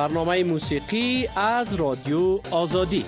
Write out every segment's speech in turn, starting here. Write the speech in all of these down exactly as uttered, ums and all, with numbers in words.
برنامه موسیقی از رادیو آزادی.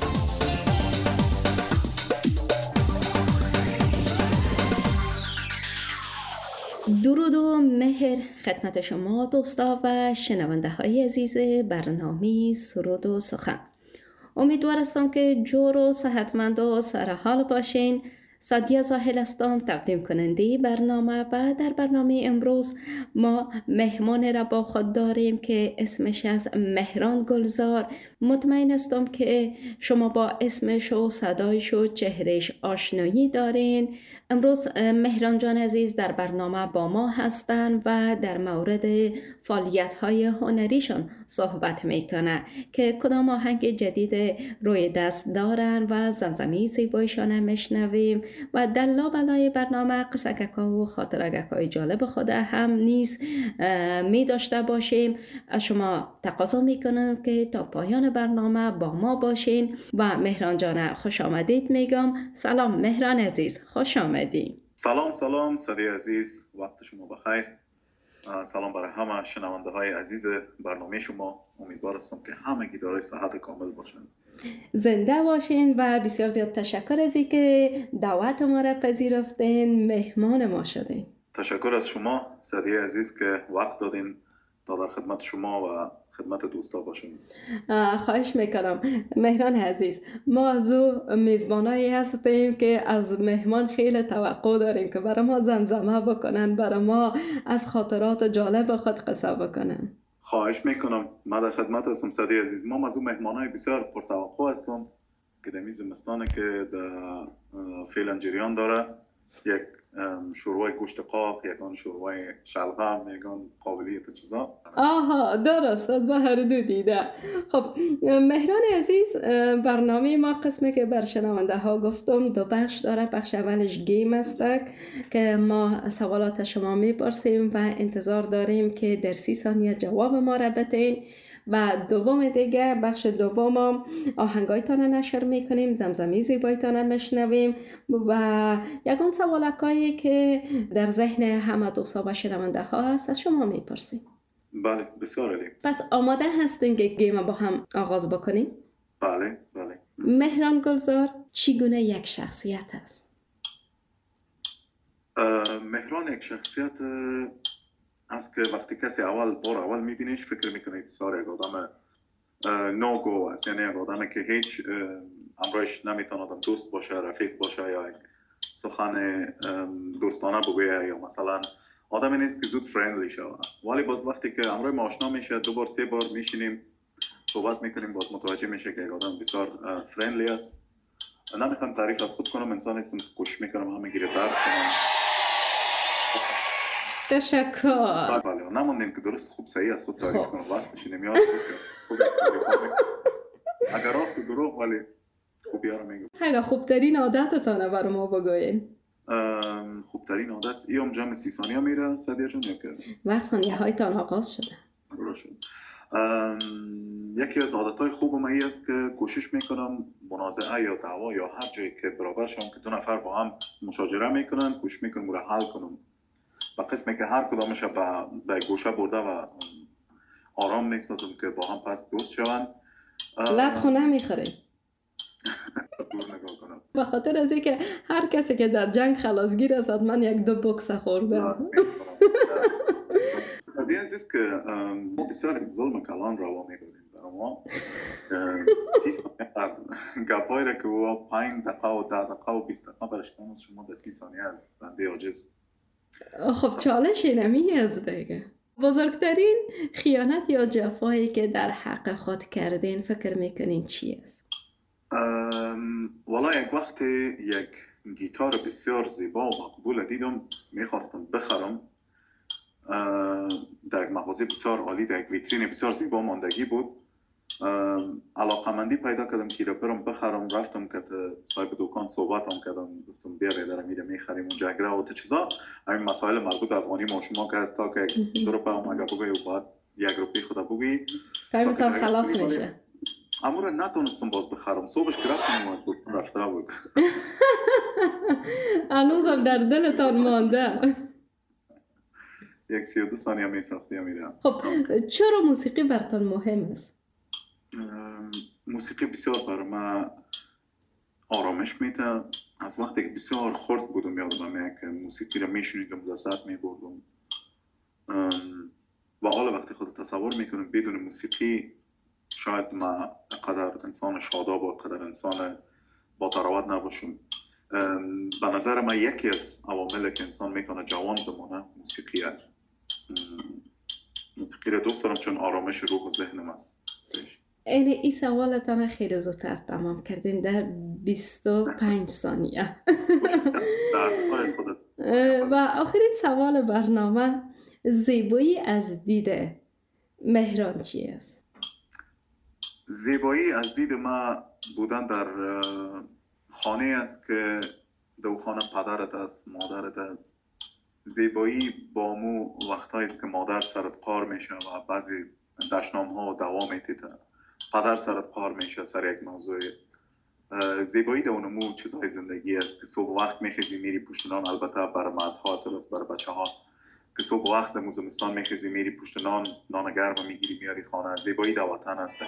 درود و مهر خدمت شما دوستا و شنونده های عزیز برنامه سرود و سخن. امیدوار هستم که جور و صحتمند و سرحال باشین. سعدیه زاهل هستم، تقدیم کننده برنامه، و در برنامه امروز ما مهمان را با خود داریم که اسمش از مهران گلزار. مطمئن هستم که شما با اسمش و صدایش و چهرهش آشنایی دارین. امروز مهران جان عزیز در برنامه با ما هستن و در مورد فعالیت‌های هنریشون صحبت میکنه که کدام آهنگ جدید روی دست دارن و زمزمه زیبایشان هم میشنویم و در لابلای برنامه قصه‌گکا و خاطرگکای جالب خود هم نیز می داشته باشیم. از شما تقاضا میکنم که تا پایان برنامه با ما باشین و مهران جان خوش آمدید میگم. سلام مهران عزیز، خوش آمدید. سلام سلام سعدی عزیز، وقت شما بخیر. سلام برای همه شنونده های عزیز برنامه شما. امیدوار هستم که همگی دارای صحت کامل باشن. زنده باشین و بسیار زیاد تشکر از اینکه دعوت ما را پذیرفتین، مهمان ما شدین. تشکر از شما سعدی عزیز که وقت دادین تا در خدمت شما و خدمت دوستا باشیم. خواهش میکنم مهران عزیز. ما از او میزبانایی هستیم که از مهمان خیلی توقع داریم که برای ما زمزمه بکنن، برای ما از خاطرات جالب خود قصه بکنن. خواهش میکنم، من در خدمت هستم سعدی عزیز. ما از او مهمانای بسیار پرتوقع هستم که در میز زمستانه که در فعلا جریان داره. یک شوربای گوشت قاق، یکان شوربای شلغم، یکان قابلیت چیزا. آها درست، از با هر دو دیده. خب مهران عزیز، برنامه ما قسمی که بر شنونده ها گفتم دو بخش داره. بخش اولش گیم است که ما سوالات شما میپرسیم و انتظار داریم که در سی ثانیه جواب ما را بدین، و دوم دیگه بخش دوم آهنگایتان نشر میکنیم، زمزمه زیبایتان میشنویم و یکان سوالکایی که در ذهن همه دوستا و شنونده ها هست از شما میپرسیم. بله بسیار عالی. پس آماده هستین که گیم با هم آغاز بکنیم؟ بله بله. مهران گلزار چگونه یک شخصیت است؟ مهران یک شخصیت است که وقتی کسی اول بار اول میبینیش فکر میکنه بسیار یک آدم نوگو است، یعنی یک آدم که هیچ امرایش نمیتونه آدم دوست باشه، رفیق باشه یا سخن دوستانه بگویه، یا مثلا آدمی نیست که زود فرندلی شود. ولی باز وقتی که امرای ما آشنا میشه، دو بار سه بار میشینیم صحبت میکنیم، باز متوجه میشه که یک آدم بسیار فرندلی است. نمیخوام تعریف از خود کنم، انسان هستم کوشش میکنم همه گیره درد کنم. تشکر. بله نموندیم که درست خوب صحیح از خود تعریف کنم، وقتش نمیاد. اگر راست و دروغ ولی خوبی ها رو میگم. خیلی خوبترین عادتتانه برای ما بگوین. خوبترین عادت ایام جمع سی ثانیه میره سعدیه جون، یا که وقت ثانیه هایتان آغاز شده. یکی از عادتهای خوب من است که کوشش میکنم منازعه یا دعوا یا هر جایی که برابر شم که دو نفر با هم مشاجره میکنن، کوشش میکنم رو حل کنم و قسمی که هر کدامش به گوشه برده و آرام میسازم که با هم پس دوست شوند. لط خو نمیخوره. به خاطر از اینکه هر کسی که در جنگ خلاصگیر است من یک دو بوکس خورده. دیگه عزیز که ما بسیار ظلم کلان روا میکنیم برای ما. سی ثانیه گپایی را که او پنج دقیقه و ده دقیقه و بیست دقیقه برشتن از شما در سی ثانیه از بنده عاجز. خب چالش نمی از دیگه. بزرگترین خیانت یا جفایی که در حق خود کردین فکر میکنین چی است؟ والا یک وقت یک گیتار بسیار زیبا و مقبول دیدم، میخواستم بخرم. در یک مغازه بسیار عالی، در یک ویترین بسیار زیبا ماندگی بود. علاقمندی پیدا کردم که را برم بخرم. رفتم که صاحب دکان صحبت هم کردم، گفتم بیا دارم میره میخریم اونجا گره و چیزا. همین مسائل مربوط به افغانی ما شما که از تا که دو روپه هم اگه بگوی و بعد یک روپی خدا بگوی تایمتان خلاص میشه. اما را نتونستم باز بخرم. صبحش که رفتم رفته بود. هنوزم در دلتان مانده. یک سی و دو ثانیه می ساختی میرم. خب چرا موسیقی برتان مهم است؟ موسیقی بسیار برای من آرامش میده. از وقتی که بسیار خرد بودم یادم که موسیقی رو میشنیدم لذت میبردم و حالا وقتی خود تصور میکنم بدون موسیقی شاید من قدر انسان شاداب و قدر انسان با تراوت نباشم. به نظر من یکی از عواملی که انسان میتونه جوان بمانه موسیقی است. موسیقی رو دوست دارم چون آرامش روح و ذهنم است. این ای سوالتان خیلی زودتر تمام کردین در بیست و پنج ثانیه. و آخرین سوال برنامه، زیبایی از دید مهران چی است؟ زیبایی از دید ما بودن در خانه است که دو خانه پدرت است، مادرت است. زیبایی با مو وقتایی است که مادر سرت قار میشه و بعضی دشنام ها دوام میتیده، پدر سرت قار میشه سر یک موضوع. زیبایی در اونمو چیزهای زندگی است که صبح وقت میخیزی میری پشت نان، البته برای مردها درست برای بچه ها که صبح وقت در زمستان میخیزی میری پشت نان، نان گرم میگیری میاری خانه. زیبایی در وطن است.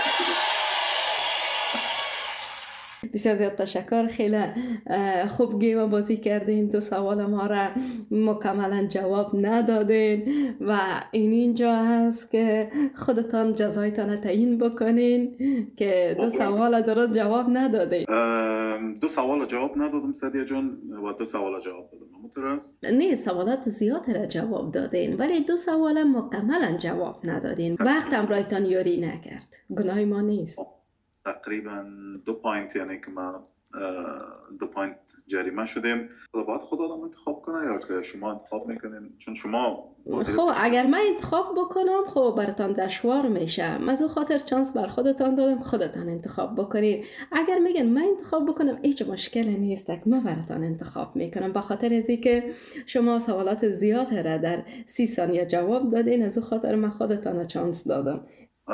بسیار زیاد تشکر، خیلی خوب گیم بازی کردین. دو سوال ما را مکملا جواب ندادین و این اینجا هست که خودتان جزایتان تعیین بکنین که دو سوال درست جواب ندادین. دو سوال جواب ندادم سعدیه جان و دو سوال جواب دادم. نه، سوالات زیاد را جواب دادین ولی دو سوال مکملا جواب ندادین. وقت هم رایتان یاری نکرد، گناه ما نیست. تقریبا دو پوینت، یعنی که ما دو پوینت جریمه شدیم. باید خود آدم انتخاب کنه یا که شما انتخاب میکنین؟ چون شما خب اگر من انتخاب بکنم خب براتان دشوار میشه. از اون خاطر چانس بر خودتان دادم خودتان انتخاب بکنید. اگر میگن من انتخاب بکنم هیچ مشکلی نیست که من براتان انتخاب میکنم. به خاطر از اینکه شما سوالات زیاد را در سی ثانیه جواب دادین، از اون خاطر من خودتان چانس دادم.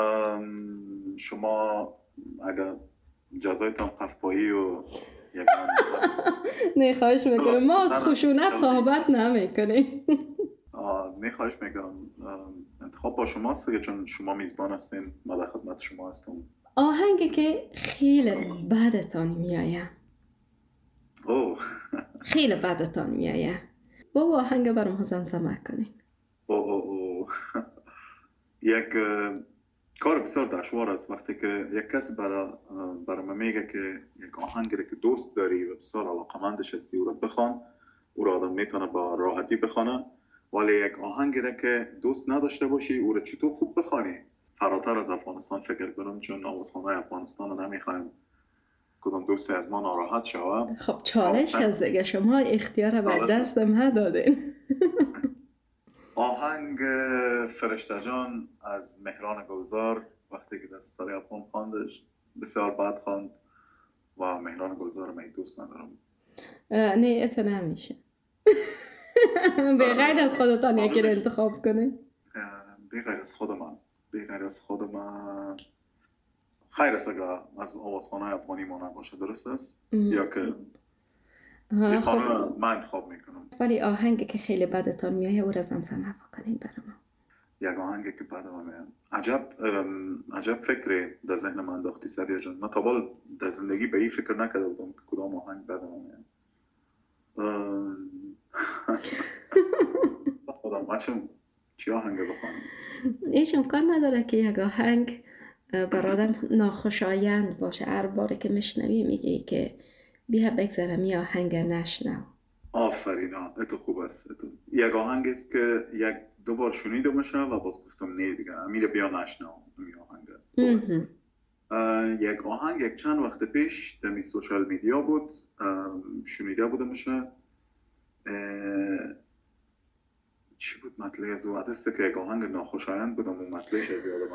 شما اگر جزایتان قفپایی و نه خواهش میکنم، ما از خشونت صحبت نمیکنیم. نه خواهش میکنم، انتخاب با شماست که چون شما میزبان هستین، من در خدمت شما هستم. آهنگی که خیلی بدتان میایه، اوه خیلی بدتان میایه، با آهنگ برام زمزمه کنین. اوه اوه یک کار بسیار دشوار است وقتی که یک کسی برای برای من میگه که یک آهنگی که دوست داری و بسیار علاقمندش هستی او را بخوان، او را آدم میتونه با راحتی بخونه، ولی یک آهنگی که دوست نداشته باشی او را چطور خوب بخوانی؟ فراتر از افغانستان فکر کنم، چون آوازخوان‌های افغانستان رو نمیخوایم کدام دوستی از ما ناراحت شوه. خب چالش هست دیگه، شما اختیار به دستم ندادین. آهنگ فرشته جان از مهران گلزار، وقتی که دستاری افغان خواندش بسیار بد خواند و مهران گلزار من دوست ندارم. نه ات نمیشه. به غیر از خودتان یکی رو انتخاب کنه. به غیر از خود من به غیر از خود من خیر است اگر از آوازخوانه افغانی ما نباشه، درست است؟ یا که یه خانه من انتخاب میکنم. ولی آهنگی که خیلی بدتان میایه او را زمزمه بکنین برای ما. یک آهنگی که بدم میایه. عجب عجب فکری در ذهن من انداختی سعدیه جان. من تا بال در زندگی به این فکر نکرده بودم که کدام آهنگ بدم میایه. خودم بچم چی آهنگ بخوانم؟ هیچ امکان نداره که یک آهنگ بر آدم ناخوشایند باشه. هر باری که میشنوی میگی که بیا بگذارم یه آهنگ نشنو. آفرین، اتو خوب است. اتو. یک آهنگ است که یک دو بار شنیده میشه و باز گفتم نه دیگه امیر بیا نشنو این آهنگ. یک آهنگ یک چند وقت پیش در سوشال میدیا بود، شنیده بوده میشه. چی بود مطلع از او؟ عدسته که یک آهنگ ناخوشایند بودم و مطلعش از یادم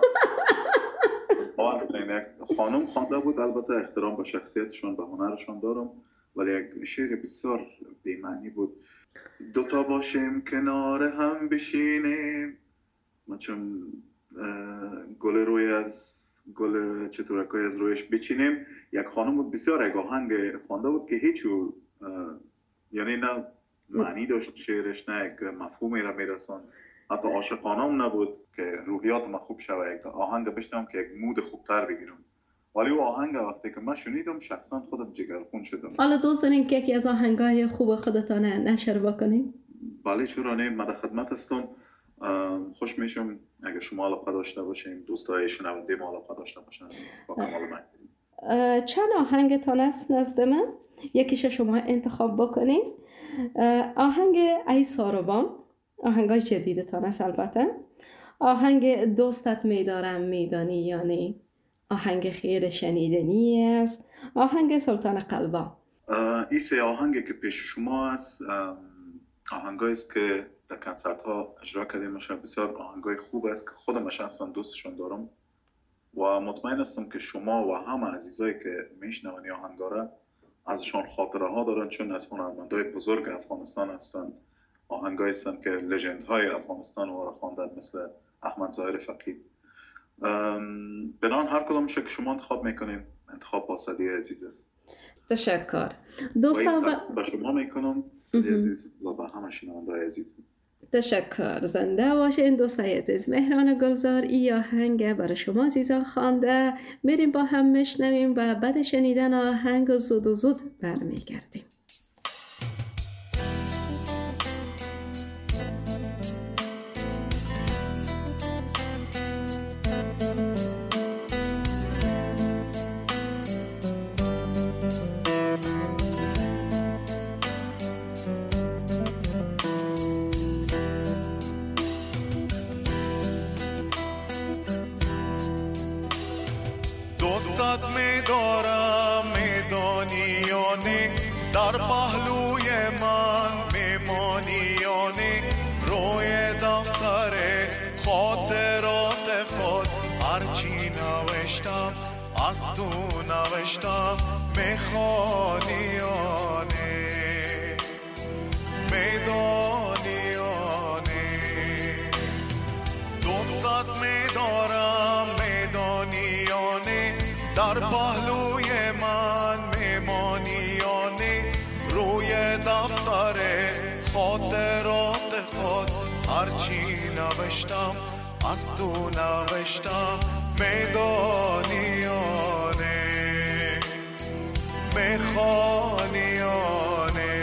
آمد. خانم خوانده بود، البته احترام به شخصیتشون به هنرشون دارم، ولی یک شعر بسیار بی‌معنی بود. دوتا باشیم کنار هم بشینیم، ما چون گل روی از گل چطورکای از رویش بچینیم. یک خانم بود بسیار یک آهنگ خوانده بود که هیچ یعنی نه معنی داشت شعرش، نه یک مفهومی را میرسان، حتی عاشقانه هم نبود. که روحیات ما خوب شوه، یک آهنگ بشنوم که یک مود خوبتر بگیرم. ولی او آهنگ وقتی که من شنیدم شخصا خودم جگرخون شدم. حالا دوست دارین که یکی از آهنگای خوب خودتان نشر بکنیم؟ بله چرا نه، من در خدمت هستم. خوش میشم اگه شما علاقه داشته باشین، دوستای شنونده ما علاقه داشته باشن با کمال من. چند آهنگتان است نزد من؟ یکیش شما انتخاب بکنین. آهنگ ای ساروبان، آهنگای جدیدتان است البته. آهنگ دوستت میدارم میدانی یعنی آهنگ خیر شنیدنی است. آهنگ سلطان قلبا. این سه آهنگی که پیش شما است آهنگایی است که در کنسرت ها اجرا کردیم میشه. بسیار آهنگای خوب است که خودم شخصا دوستشون دارم و مطمئن هستم که شما و همه عزیزایی که میشنون این آهنگا را ازشان خاطره ها دارن، چون از هنرمندای بزرگ افغانستان هستن. آهنگایی هستن که لژند های افغانستان رو خواندن مثل احمد ظاهر فقید. بنان هر کدوم که شما انتخاب میکنین انتخاب با صدی عزیز است. تشکر دوستان و با شما میکنم صدی عزیز و با همه شنونده‌های عزیز. تشکر. زنده باشین دوستای عزیز. مهران گلزار ای آهنگ برای شما عزیزان خوانده. میریم با هم میشنویم و بعد شنیدن آهنگ زود و زود برمیگردیم. دوستت میدارم میدانی یا نه، در پهلوی من میمانی یا نه، روی دفتر خاطرات خود هرچی نوشتم از تو نوشتم میخوانی یا نه، میدانی یا نه. دوستت میدارم میدانی یا نه، در پهلوی من میمانی یا نه، روی دفتر خاطرات خود هرچی نوشتم از تو نوشتم میدانی یا نه، میخوانی یا نه.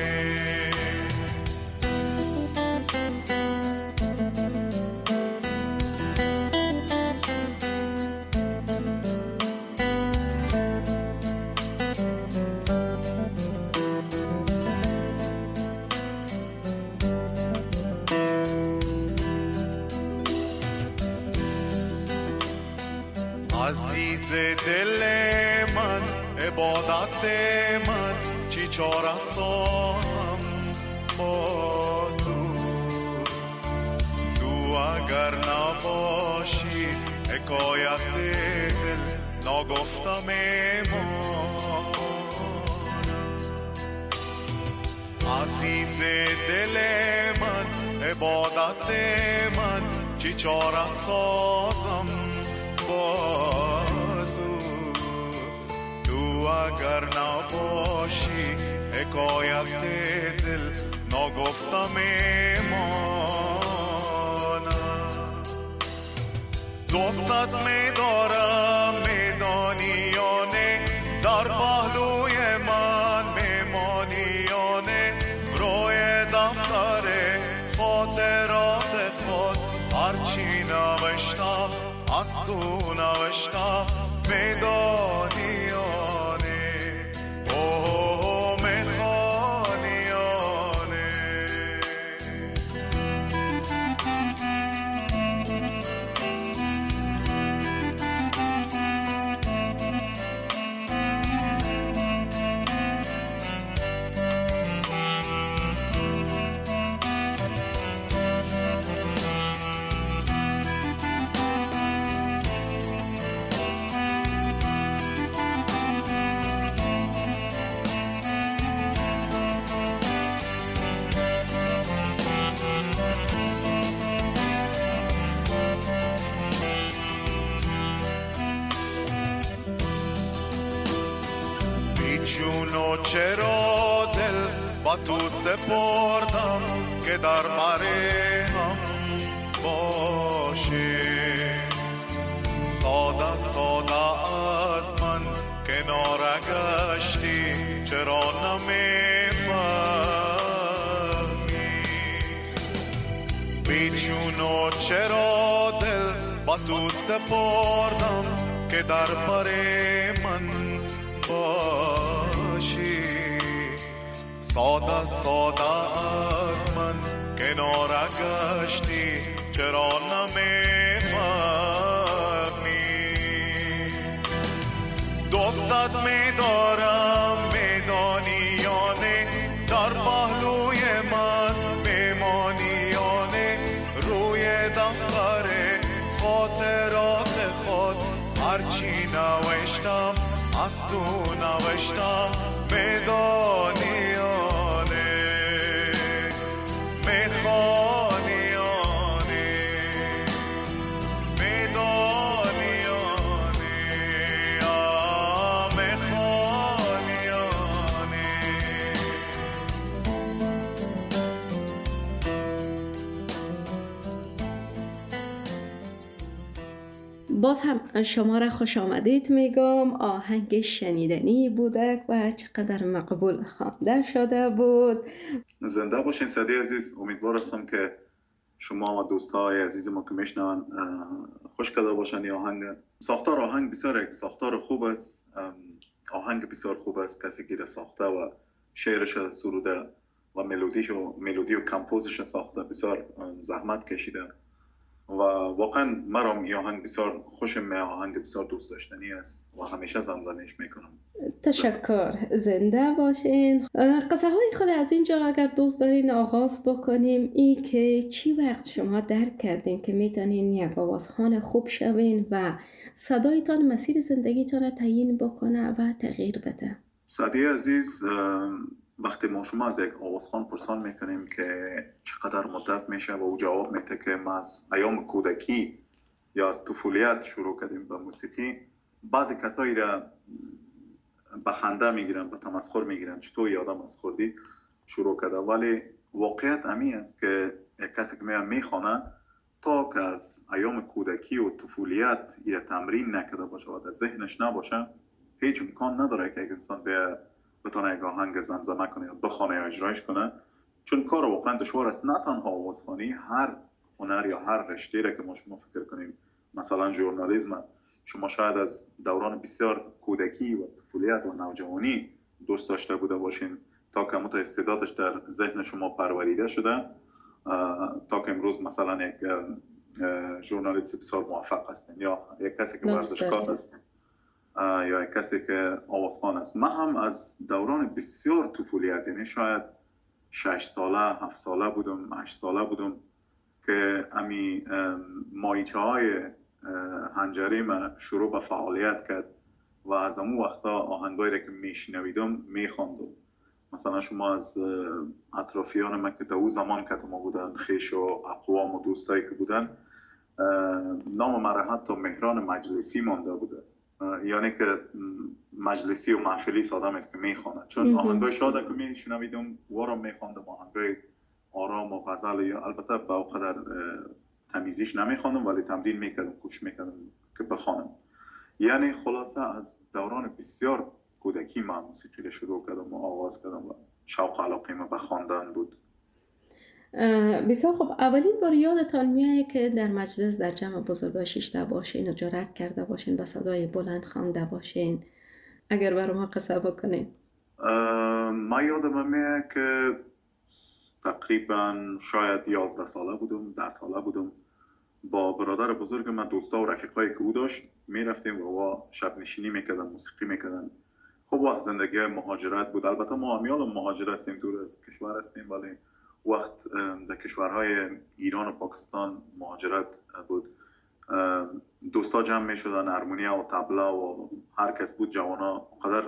عزیز دل من عبادت من چی چاره سازم با تو، تو اگر نباشی حکایت دل نگفتم ایمان. عزیز دل من عبادت من چی چاره سازم با تو، تو اگر نباشی حکایت دل نگفتم ایمانم. دوستت میدارم میدانی یا نه، در پهلوی من میمانی یا نه، روی دفتر خاطرات خود هرچی نوشتم از تو نوشتم میدانی یا نه، اوه میخوانی یا نه. جونو چرا دل با تو سپردم که در مره هم باشه. ساده ساده از من کنار گشتی، چرا نمیفهمی؟ بیچون و چرا دل با تو سپردم که در بر من باشی. ساده ساده از من کنار گشتی، چرا نمیفهمی؟ دوستت میدارم میدانی یا نه، در پهلوی من میمانی یا نه، روی دفتر خاطرات خود هرچی نوشتم از تو نوشتم، میدانی یا نه، میخوانی یا نه، میدانی یا نه، میخوانی یا نه. باز هم شما را خوش آمدید میگم. آهنگ شنیدنی بوده و چقدر مقبول خوانده شده بود. زنده باشین سعدی عزیز. امیدوار هستم که شما و دوستای عزیز ما که میشنون خوش کرده باشن. این آهنگ ساختار آهنگ بسیار یک ساختار خوب است، آهنگ بسیار خوب است. کسی که ساخته و شعرش سروده و ملودیش و ملودی و کمپوزش ساخته بسیار زحمت کشیده و واقعا مرا این آهنگ بسیار خوشم میاد. آهنگ بسیار دوست داشتنی است و همیشه زمزمه‌اش میکنم. تشکر. زنده باشین. قصه های خود از اینجا اگر دوست دارین آغاز بکنیم، ای که چی وقت شما درک کردین که میتونین یک آوازخوان خوب شوین و صدایتان مسیر زندگیتان را تعیین بکنه و تغییر بده؟ سعدی عزیز، وقتی ما شما از یک آوازخوان پرسان میکنیم که چقدر مدت میشه و او جواب میده که ما از ایام کودکی یا از طفولیت شروع کردیم به موسیقی، بعضی کسایی را به خنده میگیرن، به تمسخر میگیرن، چطور یادم از خوردی شروع کرده. ولی واقعیت امی است که یک کسی که میاد میخوانه تا که از ایام کودکی و طفولیت یا تمرین نکرده باشه و در ذهنش نباشه، هیچ امکان نداره که یک انسان به بتونه یک آهنگ زمزمه کنه یا بخونه یا اجرایش کنه، چون کار واقعا دشوار است. نه تنها آوازخوانی، هر هنر یا هر رشته را که ما شما فکر کنیم، مثلا ژورنالیسم، شما شاید از دوران بسیار کودکی و طفولیت و نوجوانی دوست داشته بوده باشین تا که مت استعدادش در ذهن شما پروریده شده تا که امروز مثلا یک ژورنالیست بسیار موفق هستین یا یک کسی که ورزشکار است یا یک کسی که آوازخوان است. من هم از دوران بسیار طفولیت، یعنی شاید شش ساله، هفت ساله بودم، هشت ساله بودم که امی مایچه های هنجری من شروع به فعالیت کرد و از امو وقتا آهنگایی را که میشنویدم میخواندم. مثلا شما از اطرافیان من که در او زمان که ما بودن، خیش و اقوام و دوستایی که بودن، نام من را حتی مهران مجلسی مانده بوده، یعنی که مجلسی و محفلی آدم است که میخواند، چون آهنگای شاده که میشنویدم وارم میخواندم، آهنگای آرام و غزل، یا البته با اونقدر تمیزیش نمیخواندم ولی تمرین میکردم، کوشش میکردم که بخوانم. یعنی خلاصه از دوران بسیار کودکی من موسیقی رو شروع کردم و آغاز کردم و شوق علاقه من به خواندن بود. بسیار خب. اولین بار یادتان میاد که در مجلس در جمع بزرگا شیشته باشین و جرأت کرده باشین با صدای بلند خوانده باشین؟ اگر برای ما قصه بکنین. من یادم میاد که تقریبا شاید یازده ساله بودم، ده ساله بودم، با برادر بزرگ من، دوستا و رفیقایی که او داشت، میرفتیم و شب نشینی میکردن، موسیقی میکردن. خب وقت زندگی مهاجرت بود، البته ما امیال مهاجر هستیم، دور از کشور هستیم، ولی وقت در کشورهای ایران و پاکستان مهاجرت بود. دوستا جمع میشدن، هارمونیا و طبله و هر کس بود، جوانا قدر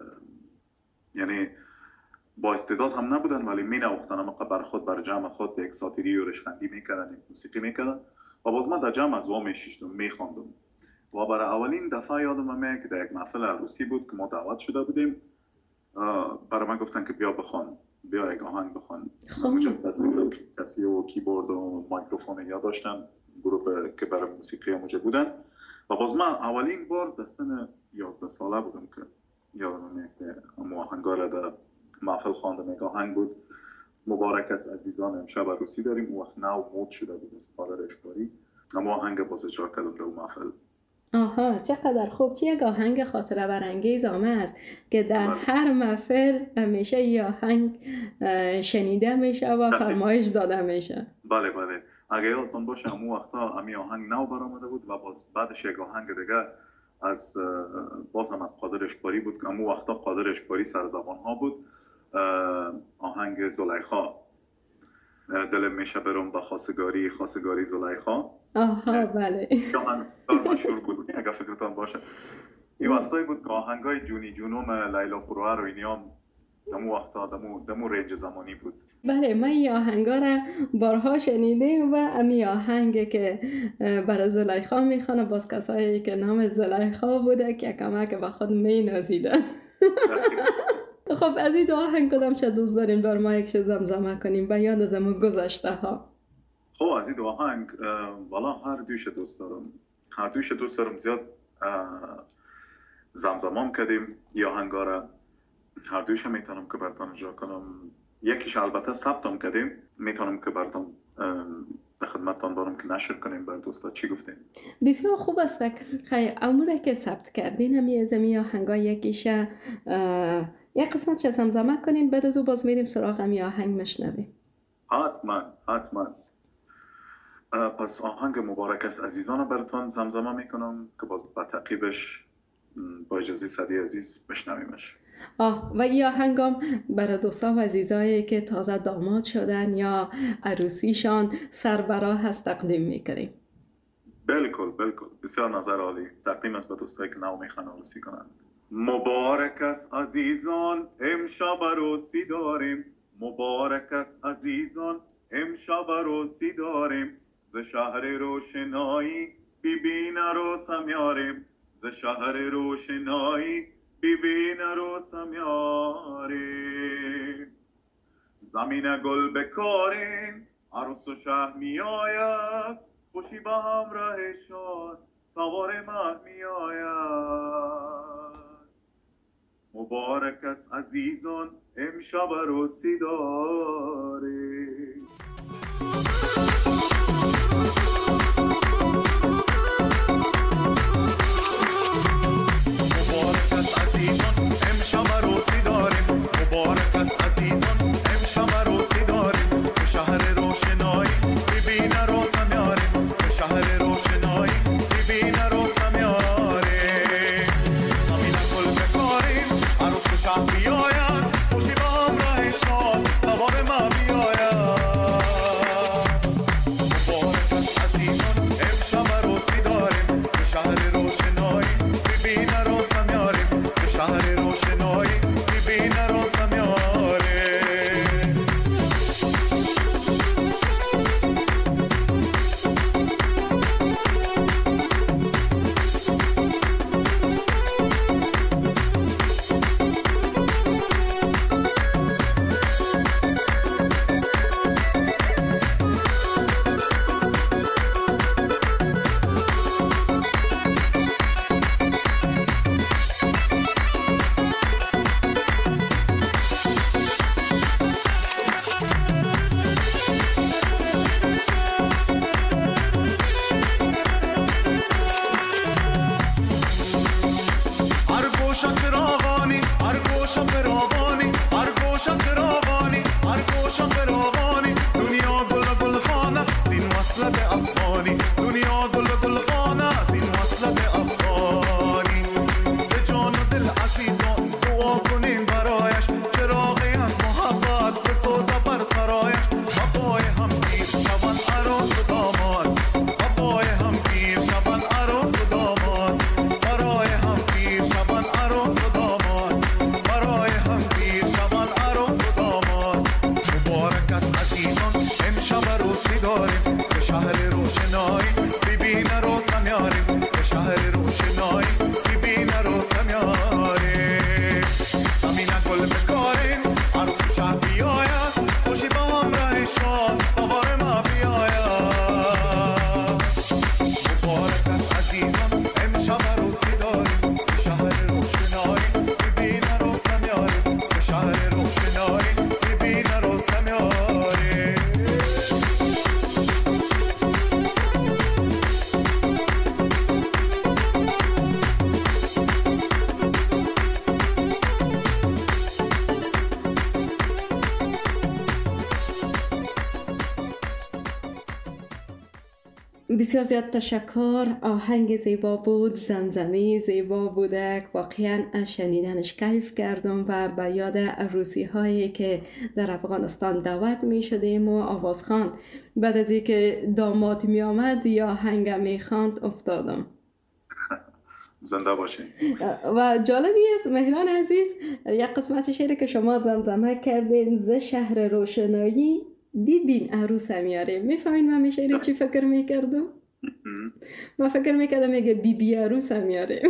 یعنی با استعداد هم نبودن ولی می نوختن، اما بر خود بر جمع خود یک ساتیری و رشخندی میکردن، موسیقی میکردن و باز من در جمع از وا میشیشتم، میخواندم. و برای اولین دفعه یادم میاد که در یک محفل عروسی بود که ما دعوت شده بودیم، برای من گفتن که بیا بخوان. بیا یک آهنگ بخوان. مجدد بودم کسی و کیبورد و میکروفون یا داشتن گروه که برای موسیقی موجه بودن و باز من اولین بار در سن یازده ساله بودم که یادم میاد که اما آهنگا در محفل خواندم. یک آهنگ بود مبارک است عزیزان امشب عروسی داریم. اون وقت نو مود شده بود از پادر اجباری، اما آهنگ باز اجرا کردم در محفل. آها چقدر خوب. چه یک آهنگ خاطره برانگیز آمه است که در بله. هر محفل همیشه یه آهنگ شنیده میشه و فرمایش داده میشه. بله بله اگه یادتون باشه اون وقتا امی آهنگ نو برآمده بود و باز بعدش یک آهنگ دیگه از بازم از قادر اجباری بود که اون وقتا قادر اجباری سرزبان ها بود. آهنگ زلیخا دل میشه برم با خواستگاری خواستگاری زلیخا. آها بله آهنگ مشهور بود اگه فکرتان باشه. این وقتایی بود که آهنگای جونی جونوم لیلا فروهر و اینیام دمو وقتا دمو دمو رنج زمانی بود. بله من این آهنگا را بارها شنیدیم و امی آهنگ که برای زلیخا میخوانه باز کسایی که نام زلیخا بوده که کمک به خود می نازیدن. خب از این دو آهنگ کدام چه دوست داریم بر ما یک زمزمه کنیم و یاد از ما گذشته ها؟ خب از این دو آهنگ والا هر دویش دوست دارم هر دویش دوست دارم زیاد زمزمام کردیم یا آهنگا را هر دویش میتونم که براتون اجرا کنم. یکیش البته ثبتم کردیم میتونم که براتون به خدمتتان بارم که نشر کنیم بر دوستا. چی گفتین؟ بسیار خوب است. خیلی اموره که ثبت کردین همی از می آهنگا یکیش یک قسمت چه زمزمه کنین بعد از او باز میریم سراغ همی آهنگ مشنویم. حتما حتما. پس آهنگ مبارک است عزیزان براتون زمزمه میکنم که باز با تعقیبش با اجازه صدی عزیز بشنویمش. آه و این آهنگام برای دوستا و عزیزایی که تازه داماد شدن یا عروسیشان سربراه هست تقدیم میکنیم. بالکل بالکل بسیار نظر عالی. تقدیم است به دوستایی که نو میخوان عروسی کنن. مبارک است عزیزان امشب عروسی داریم. مبارک است عزیزان امشب عروسی داریم. ز شهر روشنایی ببین عروسم یاریم. ز شهر روشنایی ببین عروسم یاریم. زمین گل بکاریم عروس و شه می آید. خوشی با همراهشان سوار مه می آید. مبارک است عزیزان امشب عروسی داریم. مبارک است عزیزان امشب عروسی داریم. مبارک است عزیزان امشب عروسی داریم. به شهر روشنایی ببین عروسم یاریم. به شهر روشنایی ببین عروسم یاریم. زمین گل بکاریم عروس و شه بیاید. خوشی با همراهشان سوار مه بیاید. مبارک است عزیزان امشب عروسی داریم. به شهر روشنایی ببین عروسم یاریم. به شهر روشنایی ببین عروسم یاریم. Mubarakas بسیار زیاد تشکر. آهنگ زیبا بود، زمزمه زیبا بوده، واقعا شنیدنش کیف کردم و به یاد عروسی هایی که در افغانستان دعوت می شدیم و آوازخوان بعد از اینکه داماد می آمد یا آهنگ می خواند افتادم. زنده باشین. و جالبی است مهران عزیز، یک قسمت شعری که شما زمزمه کردین، ز شهر روشنایی ببین عروسم میاریم. میفهمین من میشه چی فکر میکردم؟ من فکر میکردم میگه بی بی عروسم میاریم.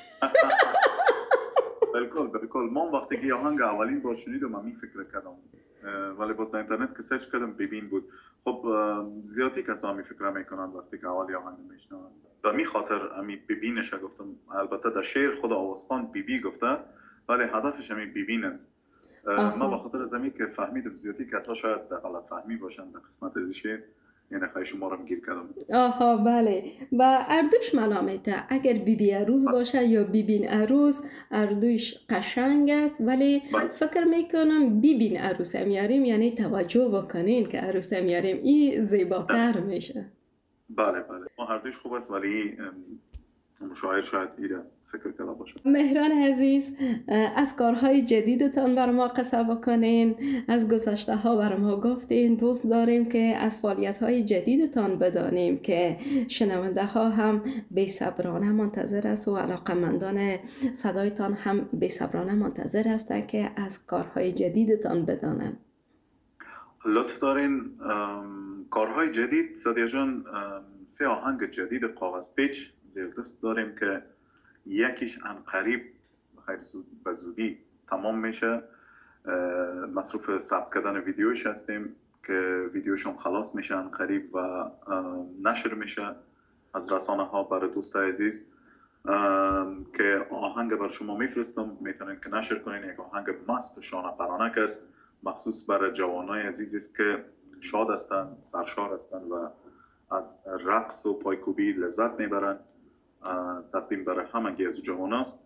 بالکل بالکل. من وقتی که آهنگ اولین بار شنیدم من می فکر کردم، ولی با اینترنت که سرچ کردم ببین بود. خب زیادی کسا می فکر میکنن وقتی که اولی آهنگ میشنون. در می خاطر امی ببینش گفتم. البته در شعر خود آوازخوان بی بی گفته، ولی هدفش امی ببینند. ما به خاطر زمین که فهمیدم زیادی کسا شاید غلط فهمی باشن در قسمت از شعر، یعنی خیلی شما رو میگیر کردم. آها بله. و اردوش ملامته، اگر بی بی عروس باشه یا بیبین عروس، اردوش قشنگ است، ولی بله. فکر میکنم بیبین عروس میاریم یعنی توجه بکنین که عروس میاریم، این زیباتر میشه. بله بله. ما اردوش خوب است ولی مشاعر شاید ایره فکر کرده باشه. مهران عزیز، از کارهای جدیدتان بر ما قصه بکنین، از گذشته ها بر ما گفتین. دوست داریم که از فعالیت های جدیدتان بدانیم که شنونده ها هم بی‌صبرانه منتظر است و علاقمندان صدایتان هم بی‌صبرانه منتظر هستند که از کارهای جدیدتان بدانند. لطف دارین. کارهای جدید سادیا جان، سه آهنگ جدید کاغذ پیچ زیر دست داریم که یکیش ان قریب خیلی زود به زودی تمام میشه. مصروف ثبت کردن ویدیوش هستیم که ویدیوشون خلاص میشه ان قریب و نشر میشه از رسانه ها برای دوستای عزیز، که آهنگ بر شما میفرستم، میتونین که نشر کنین. یک آهنگ مست شانه پرانک است، مخصوص برای جوانای عزیز است که شاد هستند، سرشار هستند و از رقص و پایکوبی لذت میبرند. تقدیم برای همگی از جوان است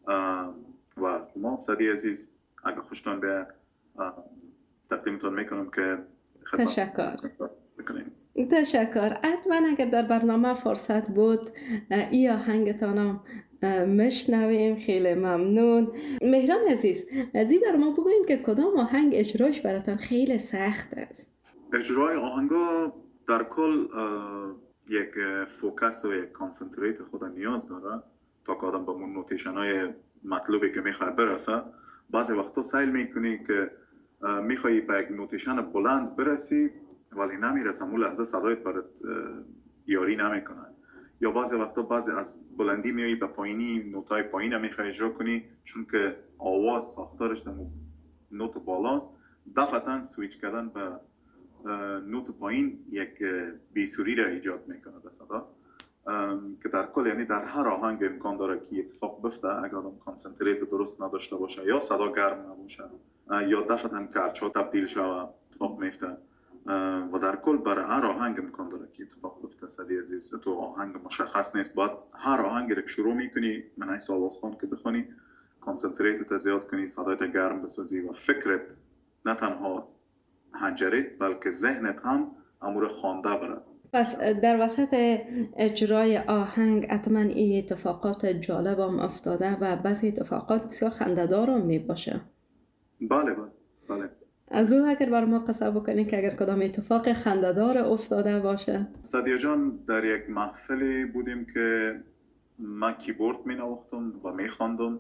و شما صدی عزیز اگر خوشتان به تقدیمتان میکنم که تشکر بکنیم. تشکر. حتما اگر در برنامه فرصت بود ای آهنگتان مشنویم. خیلی ممنون. مهران عزیز، زی بر ما بگوین که کدام آهنگ اجراش براتان خیلی سخت است؟ اجرای آهنگا در کل یک فوکس و یک کانسنتریت خود نیاز داره تا که آدم به اون نوتیشن های مطلوبی که میخوای برسه. بعضی وقتا سعی میکنی که میخوایی به یک نوتیشن بلند برسی ولی نمیرسه، اون لحظه صدایت برات یاری نمیکنه. یا بعضی وقتا بعضی از بلندی میایی به پایینی، نوتای پایین میخوای اجرا کنی، چون که آواز ساختارش در نوت بالاست، دفعتا سویچ کردن به نوت پایین یک بیسوری را ایجاد میکنه به صدا، که در کل یعنی در هر آهنگ امکان داره که اتفاق بفته اگر آدم کانسنتریت درست نداشته باشه، یا صدا گرم نباشه، یا دفعتا کرچا تبدیل شوه اتفاق میفته. و در کل برای هر آهنگ امکان داره که اتفاق بفته. صدی عزیز تو آهنگ مشخص نیست، باید هر آهنگ را شروع میکنی من ایس آوازخوان که بخونی، کانسنتریت زیاد کنی، صدایت گرم بسازی و فکرت نه تنها هنجره بلکه ذهنت هم امور خوانده بره. پس در وسط اجرای آهنگ حتما این اتفاقات جالب هم افتاده و بعضی اتفاقات بسیار خنده‌دار هم می باشه. بله بله بله. از او اگر بر ما قصه بکنید که اگر کدام اتفاق خنده‌دار افتاده باشه؟ صدیا جان، در یک محفلی بودیم که من کیبورد می نواختم و می خواندم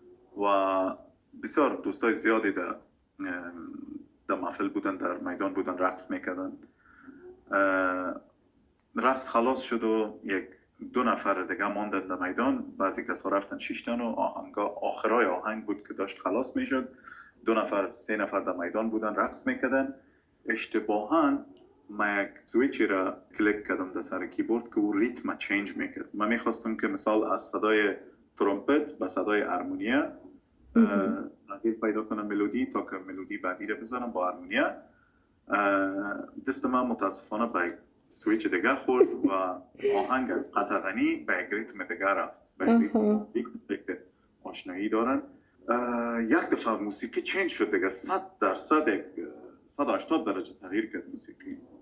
و بسیار دوستای زیادی در در محفل بودن، در میدان بودن، رقص میکردن. رقص خلاص شد و یک دو نفر دیگه ماندن در میدان. بعضی کسا رفتن شیشتن و آهنگا آخرای آهنگ بود که داشت خلاص میشد. دو نفر سه نفر در میدان بودن رقص میکردن. اشتباهاً من یک سویچی را کلیک کردم در سر کیبورد که او ریتم چینج میکرد. من میخواستم که مثال از صدای ترومپت به صدای هارمونیا تغییر پیدا کنم ملودی، تا که ملودی بعدی را بزنم با هارمونیا. دست من متاسفانه به سویچ دیگه خورد و آهنگ از قطغنی به یک ریتم دیگه رفت، به یک ریتم که آشنایی دارن. یک دفعه موسیقی چینج شد دیگه، صد درصد یک صد و هشتاد درجه تغییر کرد موسیقی.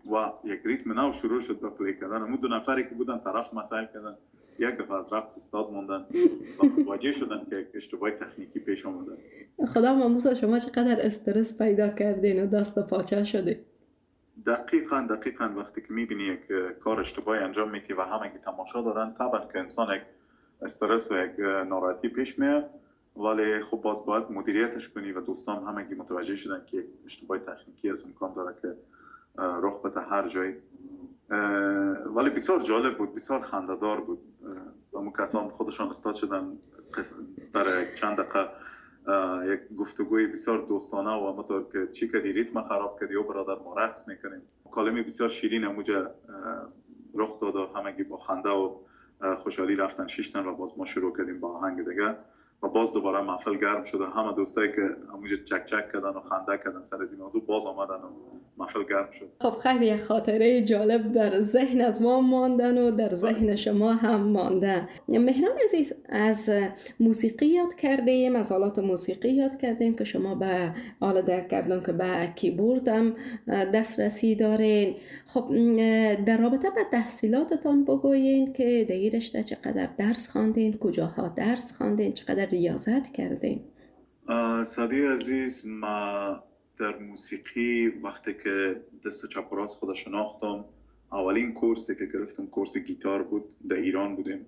و یک ریتم نو شروع شد به پلی کردن. همون دو نفری که بودن طرف مسائل کردن، یک دفعه از رقص استاد موندن و متوجه شدن که اشتباه تکنیکی پیش آمده. خدا ماموسا شما چقدر استرس پیدا کردین و دست پاچه شده؟ دقیقاً دقیقاً وقتی که میبینی یک کار اشتباهی انجام میدی و همه تماشا دارن، طبعا که انسان یک استرس و یک ناراحتی پیش میاد، ولی خب باز باید مدیریتش کنی و دوستان همگی متوجه شدن که اشتباه تکنیکی از امکان داره که رخ بده هر جایی. ولی بسیار جالب بود، بسیار خنده‌دار بود. اون کسان خودشان استاد شدن برای چند دقیقه یک گفتگوی بسیار دوستانه و همونطور که چی کردی ریتم خراب کردی و برادر ما رقص میکنیم. کلمه بسیار شیرین همونجا رخ داد و همگی با خنده و خوشحالی رفتن شیشتن و باز ما شروع کردیم با آهنگ دیگه و باز دوباره محفل گرم شد. همه دوستایی که همونجا چک چک کردن و خنده کردن سر از این موضوع باز آمدن و محفل گرم شد. خب خیلی خاطره جالب در ذهن از ما ماندن و در ذهن شما هم مانده. مهران عزیز، از موسیقی یاد کردیم، از آلات موسیقی یاد کردیم که شما به آله در کردن که به کیبورد هم دسترسی دارین. خب در رابطه با تحصیلاتتان بگوین که در این رشته چقدر درس خواندین، کجاها درس خواندین، چقدر ریاضت کردین؟ سادی عزیز، ما در موسیقی وقتی که دست چپ و راست خود شناختم، اولین کورسی که گرفتم کورس گیتار بود. در ایران بودیم.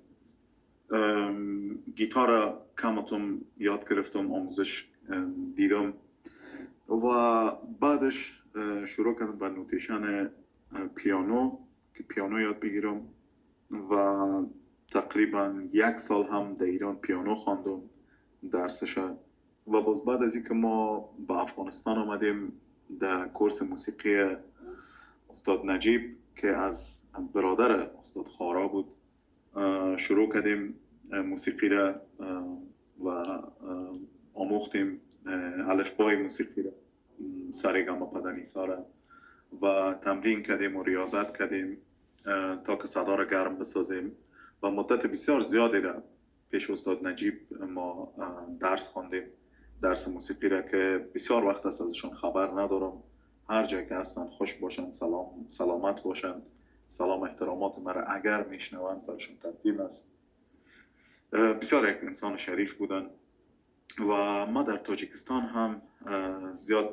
گیتار کمتم یاد گرفتم، آموزش دیدم و بعدش شروع کردم به نوتیشن پیانو که پیانو یاد بگیرم و تقریبا یک سال هم در ایران پیانو خواندم درسش. و باز بعد از اینکه ما به افغانستان آمدیم در کورس موسیقی استاد نجیب که از برادر استاد خارا بود شروع کردیم موسیقی را و آموختیم الفبای موسیقی را، سارگاما پدنیسا را و تمرین کردیم و ریاضت کردیم تا که صدا را گرم بسازیم و مدت بسیار زیادی را پیش استاد نجیب ما درس خواندیم، درس موسیقی را که بسیار وقت است ازشون خبر ندارم. هر جای که هستن خوش باشن، سلام سلامت باشن، سلام احترامات مرا اگر میشنوند برشون تقدیم است. بسیار یک انسان شریف بودن و ما در تاجیکستان هم زیاد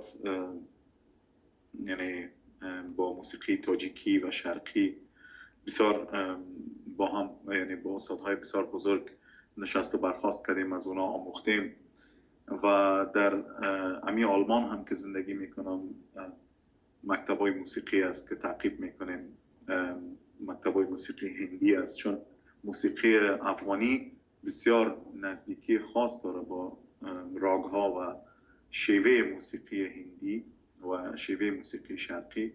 یعنی با موسیقی تاجیکی و شرقی بسیار با هم یعنی با استادهای بسیار بزرگ نشست و برخاست کردیم، از اونا آموختیم و در امی آلمان هم که زندگی میکنم مکتبای موسیقی است که تعقیب میکنیم. مکتبای موسیقی هندی است چون موسیقی افغانی بسیار نزدیکی خاص داره با راگها و شیوه موسیقی هندی و شیوه موسیقی شرقی.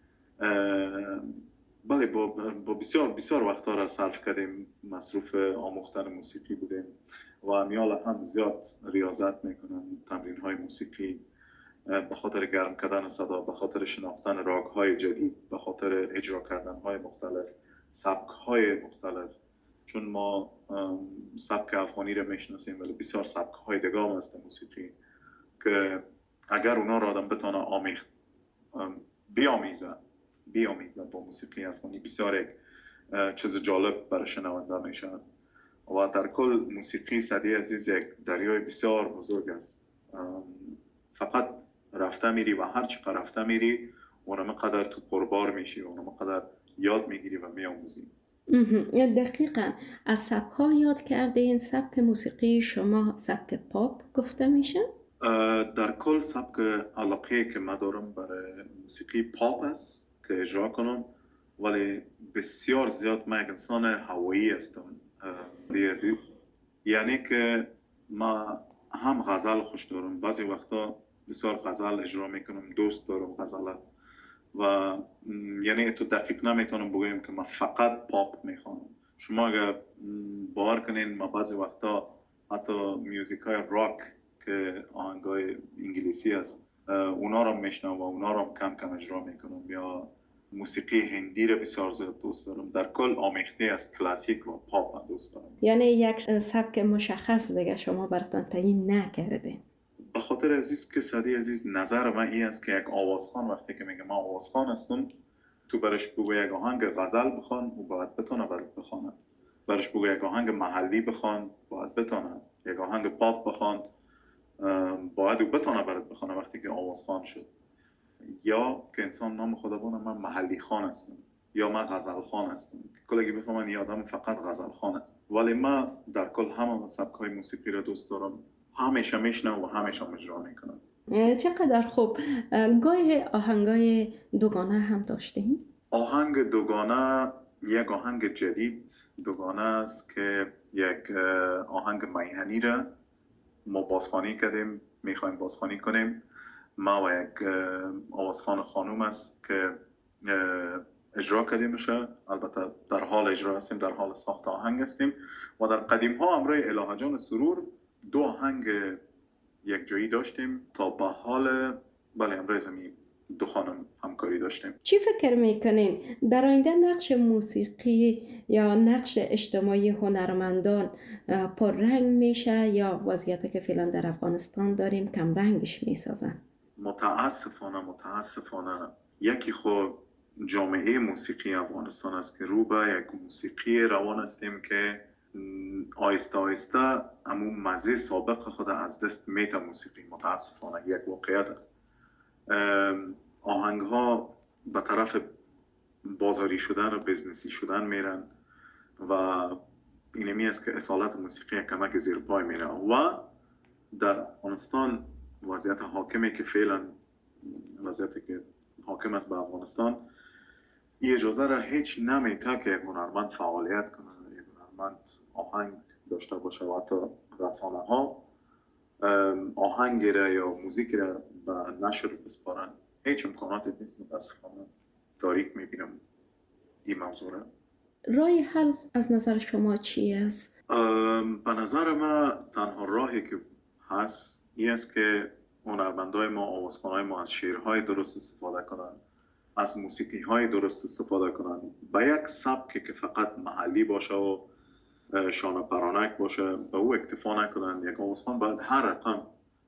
بله با, با بسیار بسیار وقتا را صرف کردیم، مصروف آموختن موسیقی بودیم و امیال هم زیاد ریاضت میکنن، تمرین های موسیقی به خاطر گرم کردن صدا، به خاطر شناختن راگ های جدید، به خاطر اجرا کردن های مختلف، سبک های مختلف. چون ما سبک افغانی را میشناسیم ولی بسیار سبک های دیگه هم هست موسیقی که اگر اونا را آدم بتونه آمیخت بیامیزه بیامیزه با موسیقی افغانی بسیار یک چیز جالب برای شنونده میشه. و در کل موسیقی سادی عزیز یک دریای بسیار بزرگ است. فقط رفته میری و هر چقدر رفته میری اونم قدر تو پربار میشی و اونم قدر یاد میگیری و میآموزی. دقیقاً. از سبک ها یاد کرده این سبک موسیقی شما سبک پاپ گفته میشه؟ در کل سبک علاقه که من دارم برای موسیقی پاپ است که اجرا کنم، ولی بسیار زیاد من یک انسان هوایی هستم عزیز. یعنی که ما هم غزل خوش دارم، بعضی وقتا بسیار غزل اجرا میکنم، دوست دارم غزل و یعنی تو دقیق نمیتونم بگویم که من فقط پاپ میخوانم. شما اگر باور کنین ما بعضی وقتا حتی میوزیک های راک که آهنگای انگلیسی است اونا رو میشنم و اونا رو کم کم اجرا میکنم، یا موسیقی هندی رو بسیار زیاد دوست دارم. در کل آمیخته از کلاسیک و پاپ دوست دارم. یعنی یک سبک مشخص دیگه شما براتون تعیین نکردین؟ به خاطر عزیز که سادی عزیز نظر من این است که یک آوازخوان وقتی که میگه من آوازخوان هستم تو برش بگو یک آهنگ غزل بخوان و باید بتونه برات بخونه. برش بگو یک آهنگ محلی بخوان باید بتونه. یک آهنگ پاپ بخوان باید و بتونه برات بخونه وقتی که آوازخوان شد. یا که انسان نام خدا بونه من محلی خان هستم یا من غزل خان هستم. کلگی بفهمن یه آدم فقط غزل خانه. ولی من در کل همه سبک‌های موسیقی را دوست دارم. همیشه میشنم و همیشه اجرا میکنم. چقدر خوب. گاهی آهنگای دوگانه هم داشتیم؟ آهنگ دوگانه یک آهنگ جدید دوگانه است که یک آهنگ میهنی را ما بازخوانی کردیم، میخوایم بازخوانی کنیم. ما و یک آوازخوان خانوم است که اجرا کردیم میشه. البته در حال اجرا هستیم، در حال ساخت آهنگ هستیم. و در قدیم ها امروی الهه جان سرور دو آهنگ یک جایی داشتیم تا به حال بله امروز می دو خانم همکاری داشتیم. چی فکر میکنین در آینده نقش موسیقی یا نقش اجتماعی هنرمندان پررنگ میشه یا وضعیتی که فعلا در افغانستان داریم کم رنگش میسازن؟ متاسفانه متاسفانه یکی خود جامعه موسیقی افغانستان است که رو به یک موسیقی روان هستیم که آیسته آیسته همون مزه سابق خود از دست میته. موسیقی متاسفانه یک واقعیت است. آهنگ ها به طرف بازاری شدن و بزنسی شدن میرن و اینمی است که اصالت موسیقی کمک زیر پای میره. و در افغانستان وضعیت حاکمی که فعلا وضعیتی که حاکم است به افغانستان این اجازه را هیچ نمیده که یک هنرمند فعالیت کنه، یک هنرمند آهنگ داشته باشه و حتی رسانه ها آهنگ را یا موزیک را به نشر بسپارن. هیچ امکاناتی نیست. متاسفانه تاریک میبینم این موضوع را. راه حل از نظر شما چی است؟ به نظر ما تنها راهی که هست این است که هنرمندای ما، آوازخوانای ما از شعرهای درست استفاده کنن، از موسیقی های درست استفاده کنن، به یک سبکی که فقط محلی باشه و شانه پرانک باشه به او اکتفا نکنن. یک آوازخوان باید هر رقم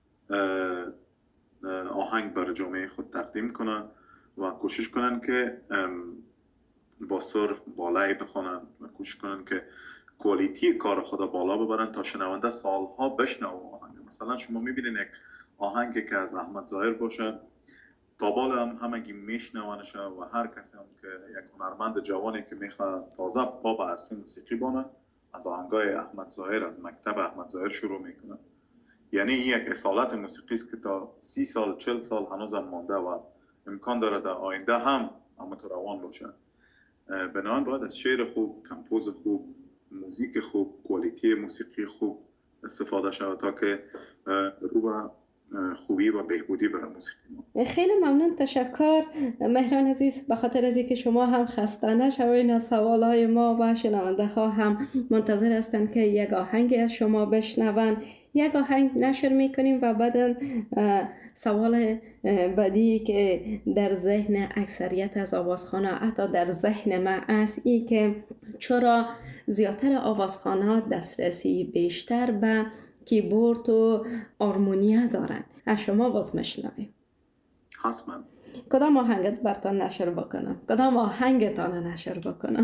آهنگ بر جامعه خود تقدیم کنن و کوشش کنن که با سر بالایی بخونن و کوشش کنن که کوالیتی کار خود بالا ببرن تا شنونده سالها بشنوه آهنگ. مثلا شما میبینین یک آهنگی که از احمد ظاهر باشه تا بالا هم همگی میشنوانشه و هر کسی هم که یک هنرمند جوانی که میخواد تازه پا به عرصه موسیقی بانه از آهنگای احمد ظاهر، از مکتب احمد ظاهر شروع میکنه. یعنی این یک اصالت موسیقی است که تا سی سال چل سال هنوز هم مانده و امکان داره در آینده هم همونطور روان باشه. بنابراین باید از شعر خوب، کمپوز خوب، موزیک خوب، کوالیتی موسیقی خوب استفاده شود تا که رو به خوبی و بهبودی برای موسیقی ما. خیلی ممنون، تشکر مهران عزیز، به خاطر از اینکه شما هم خسته نشوین. از سوالهای ما و شنونده ها هم منتظر هستند که یک آهنگ از شما بشنون. یک آهنگ نشر میکنیم و بعد سوال بعدی که در ذهن اکثریت از آوازخوان‌ها حتی در ذهن من است این که چرا زیادتر آوازخوان‌ها دسترسی بیشتر به کیبورد و آرمونیا دارن. از شما باز میشنویم. حتما. کدام آهنگت برتان نشر بکنم؟ کدام آهنگتان نشر بکنم؟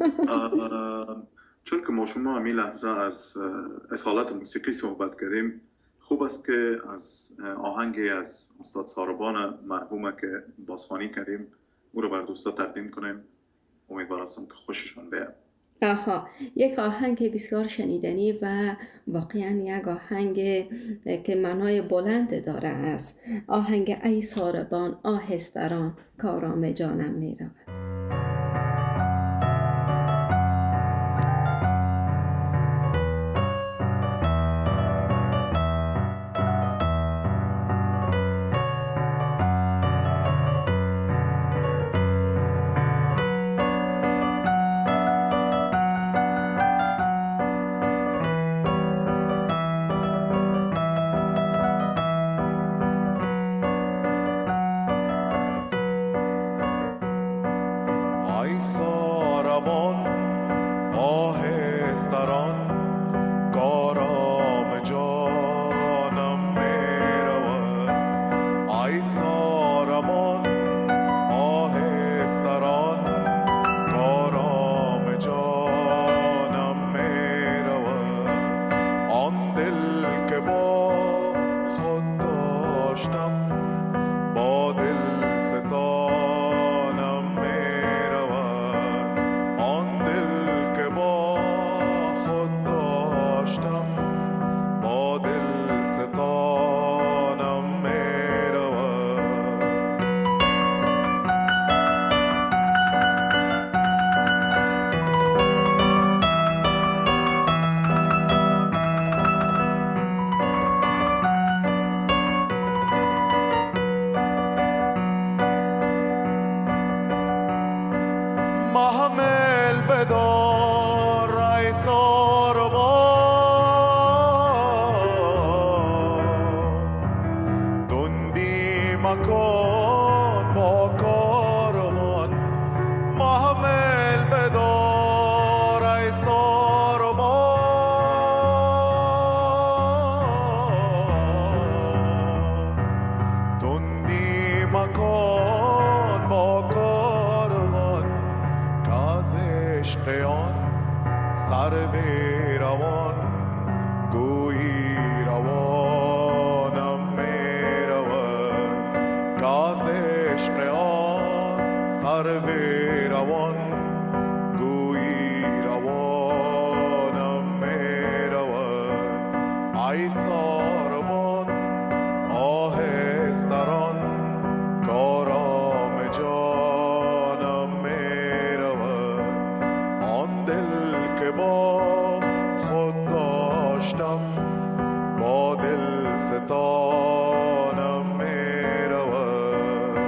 چون که ما شما همی لحظه از اصالت موسیقی صحبت کردیم، خوب است که از آهنگی از استاد ساربان مرحومه که بازخوانی کردیم او رو بر دوستا تقدیم کنیم. امیدوار هستم که خوششون بیاد. آها، یک آهنگ بسیار شنیدنی و واقعا یک آهنگ که معنای بلند داره است. آهنگ ای ساربان آهستران کارام جانم می رود. محمل بدار ای ساربان دندی مکان با کاروان محمل بدار ای ساربان دندی مکان با کاروان کاز عشق آن سرو روان گویی روانم می رود کاز عشق آن سرو روان گویی روانم می رود ای ساربان آهستران کارام جانم می رود آن دل که با خود داشتم با دل ستانم می رود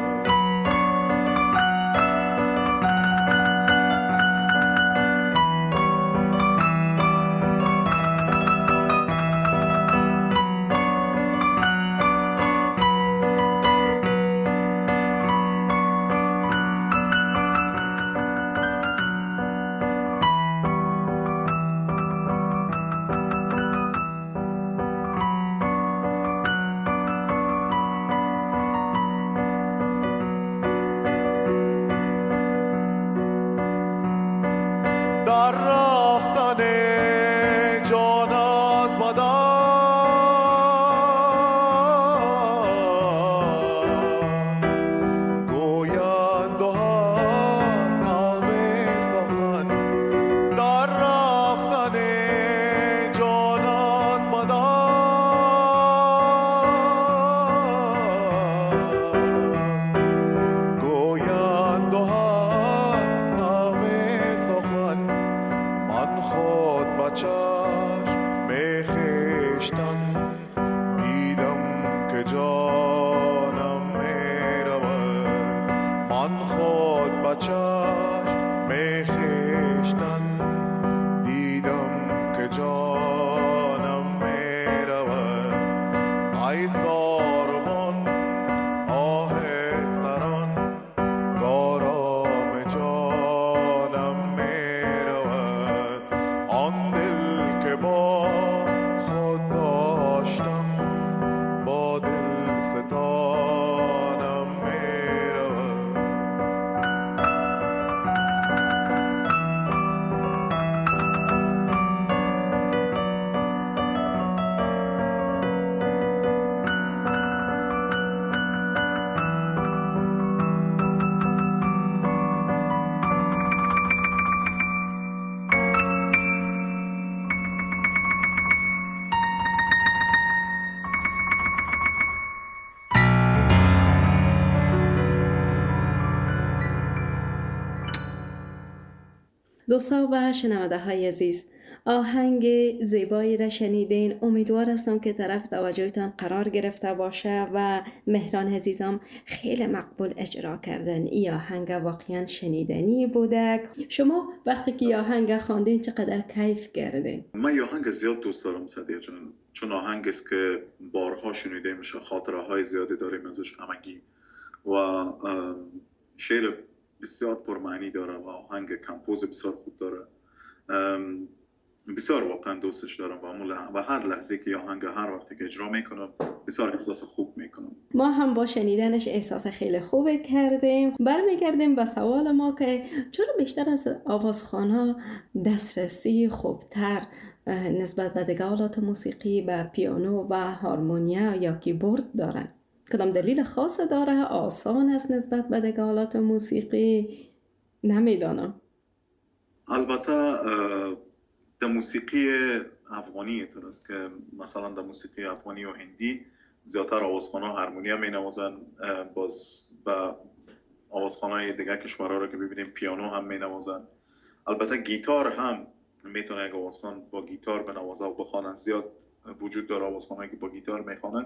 در رفتن جان از بدن گویند و هر نغمه سخن در رفتن جان از بدن گویند و هر نغمه سخن من خود با چشم می خویشتن دیدم که جانم می رود من خود با چشم می خویشتن دیدم که جانم می رود ای ساربان آهستران کارام جانم می رود آن دل که با خود داشتم با دل ستانم می رود دوستان و شنونده های عزیز، آهنگ زیبایی را شنیدین. امیدوار هستم که طرف توجهتان قرار گرفته باشه و مهران عزیزم خیلی مقبول اجرا کردن. این آهنگ واقعا شنیدنی بوده. شما وقتی که آهنگ خواندین چقدر کیف کردین؟ من این آهنگ زیاد دوست دارم صدیق جان، چون آهنگ است که بارها شنیده میشه، خاطره های زیادی داریم ازش همگی و شعر بسیار پرمعنی داره و آهنگ کمپوز بسیار خوب داره. بسیار واقعا دوستش دارم و, و هر لحظه که آهنگ هر وقتی که اجرا میکنم بسیار احساس خوب میکنم. ما هم با شنیدنش احساس خیلی خوب کردیم. برمیگردیم به سوال ما که چرا بیشتر از آوازخوان‌ها دسترسی خوبتر نسبت به دیگه آلات موسیقی به پیانو و هارمونیا یا کیبورد دارن؟ کدام دلیل خاص داره؟ آسان است نسبت به دیگه آلات موسیقی؟ نمیدانم. البته در موسیقی افغانی اینطور است که مثلا در موسیقی افغانی و هندی زیادتر آوازخوان‌ها هارمونیا می نوازن، باز با آوازخوان‌های دیگه کشورها رو که ببینیم پیانو هم می نوازن. البته گیتار هم میتونه یک آوازخوان با گیتار بنوازه و بخوانه. زیاد وجود داره آوازخوان‌هایی که با گیتار میخوانن،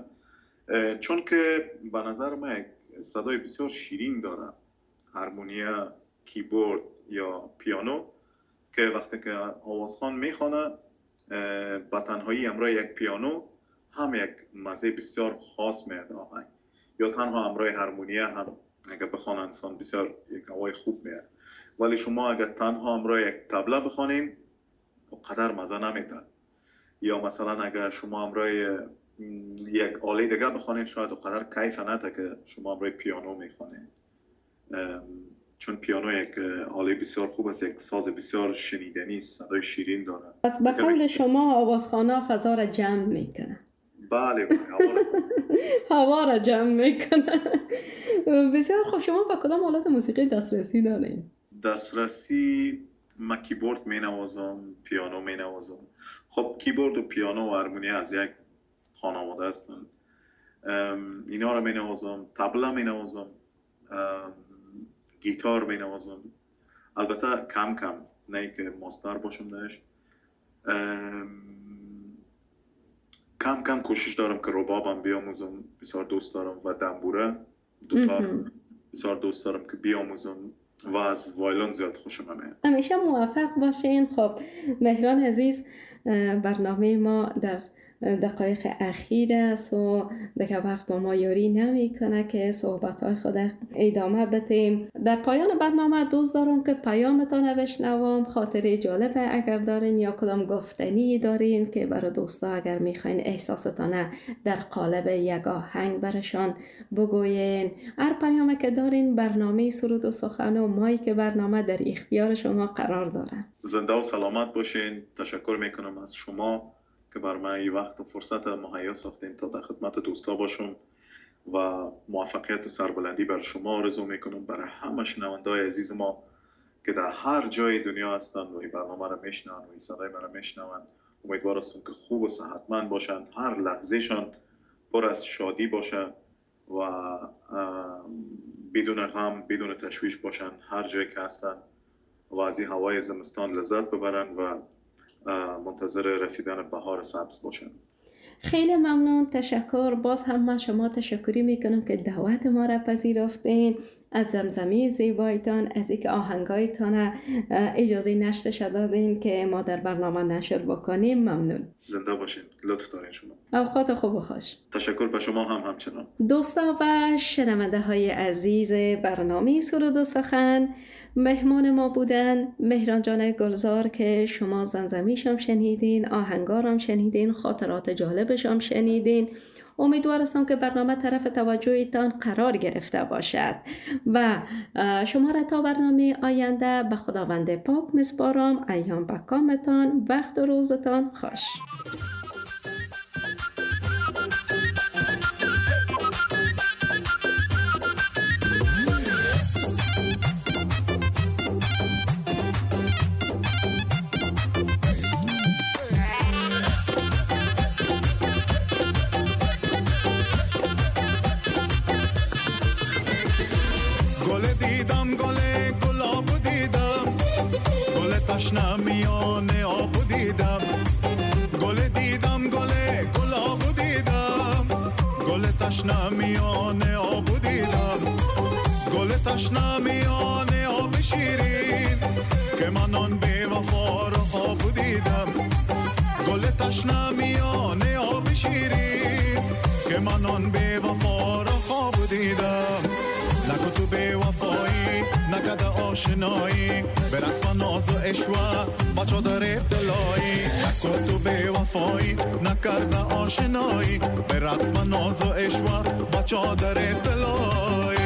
چون که به نظر من صدای بسیار شیرین داره هارمونیا کیبورد یا پیانو که وقتی که آوازخوان میخوانه با تنهایی همراه یک پیانو هم یک مزه بسیار خاص میده آهنگ، یا تنها همراه هارمونیه هم اگر بخوانه انسان بسیار یک هوای خوب میاد. ولی شما اگر تنها همراه یک طبله بخوانیم قدر مزه نمیده، یا مثلا اگر شما همراه یک آله دیگه بخوانید شاید قدر کیف نده که شما همراه پیانو میخوانید، چون پیانو یک آله بسیار خوب است، یک ساز بسیار شنیدنی است، صدای شیرین داره. پس به قول شما آوازخوان‌ها فضا را جمع میکنه. بله بله هوا را هوا را جمع میکنه. بسیار خوب. شما با کدام آلات موسیقی دسترسی دارین؟ دسترسی من کیبورد می نوازم، پیانو می نوازم. خب کیبورد و پیانو و هارمونی از یک خانواده هستند. اینا را می نوازم، طبله می نوازم، گیتار می نوازم. البته کم کم، نه که ماستر باشم درش. کم کم کوشش دارم که ربابم بیاموزم، بسیار دوست دارم، و دنبوره دوتار بسیار دوست دارم که بیاموزم، و از وایلون زیاد خوشم میاد. همیشه موفق باشین. خب مهران عزیز، برنامه ما در دقایق اخیر است و دیگه وقت با ما یاری نمی کنه که صحبت‌های خود ادامه بدیم. در پایان برنامه دوست دارم که پیامتان بشنوم، خاطره جالبه اگر دارین یا کدام گفتنی دارین که برای دوستا اگر میخواین احساستان در قالب یک آهنگ برشان بگوین. هر پیامی که دارین برنامه سرود و سخن و مایی که برنامه در اختیار شما قرار داره. زنده و سلامت باشین. تشکر میکنم از شما که بر من این وقت و فرصت مهیا ساختین تا در خدمت دوستا باشم، و موفقیت و سربلندی بر شما آرزو میکنم، برای همه شنونده‌های عزیز ما که در هر جای دنیا هستن و این برنامه را میشنون و این صدای من را میشنون. امیدوار هستم که خوب و صحتمند باشن، هر لحظهشان پر از شادی باشه و بدون غم بدون تشویش باشن هر جایی که هستن، و از این هوای زمستان لذت ببرن و منتظر رسیدن بهار سبز باشن. خیلی ممنون، تشکر. باز هم من شما تشکری میکنم که دعوت ما را پذیرفتین، از زمزمه زیبایتان، از اینکه آهنگایتان اجازه نشرش دادین که ما در برنامه نشر بکنیم. ممنون. زنده باشین. لطف دارین شما. اوقات خوب و خوش. تشکر به شما هم همچنان. دوستا و شنونده های عزیز برنامه سرود و سخن، مهمان ما بودن مهران جان گلزار که شما زمزمیشم شنیدین، آهنگارم شنیدین، خاطرات جالبشم شنیدین. امیدوارم که برنامه طرف توجهتان قرار گرفته باشد و شما را تا برنامه آینده به خداوند پاک میسپارم. ایام به کامتان، وقت و روزتان خوش. تشنه میان آب دیدم، گل دیدم گل گلاب دیدم، گل تشنه میان آب دیدم، گل تشنه میان آب شیرین که من آن بی وفا را خواب دیدم، گل تشنه میان آب شیرین که من آن بی وفا را خواب دیدم. نگو تو بی وفایی نکده آشنایی، برت من ناز و اشوه بچه داره دلایی. نگو تو بی وفایی نکرده آشنایی، برت من ناز و اشوه بچه داره دلایی.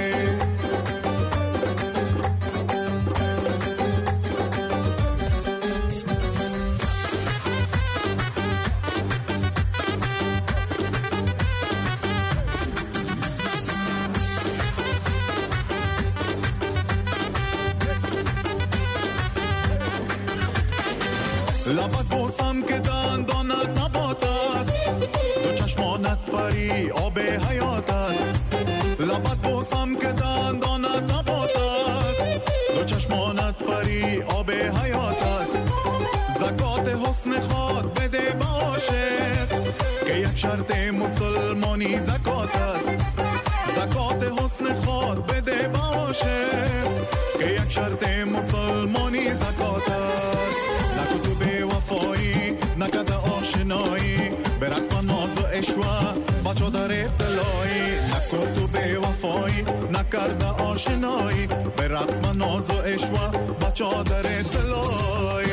لبت بوسم که دندانت نبات است، دو چشمانت پری آب حیات است. لبت بوسم که دندانت نبات است، دو چشمانت پری آب حیات است. زکات حسن خود بده به عاشق که یک شرط مسلمانی زکات است. زکات حسن خود بده به عاشق که یک شرط مسلمانی زکات است. نکو تو به وفایی نکده آشنایی، به رقص من ناز و عشوه بچه در اطلاعی. نکو تو به وفایی نکرده آشنایی، به رقص من ناز و عشوه بچه در اطلاعی.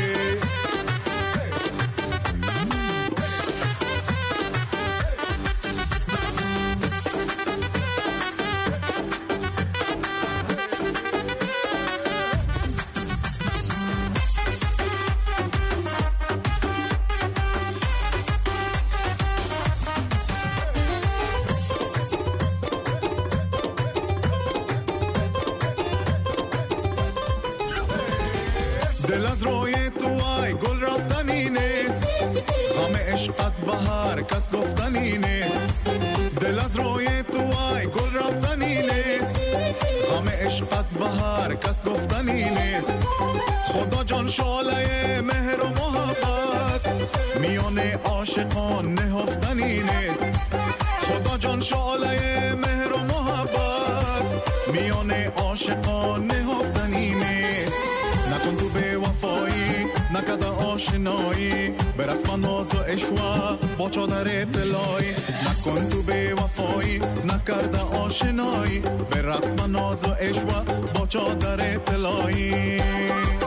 دل از روی تو ای گل رفتنی نیست، غم عشقت بهار کس گفتنی نیست. دل از روی تو ای گل رفتنی نیست، غم عشقت بهار کس گفتنی نیست. خدا جان شاله مهر و محبت میان عاشقان نهفتنی نیست. خدا جان شاله مهر و محبت میان عاشقان نهفتنی نیست. نکن تو به وفایی نکده آشنایی، به رسم ناز و عشوه با چادر اطلاعی. نکن تو به وفایی نکرده آشنایی، به رسم ناز و عشوه با چادر اطلاعی.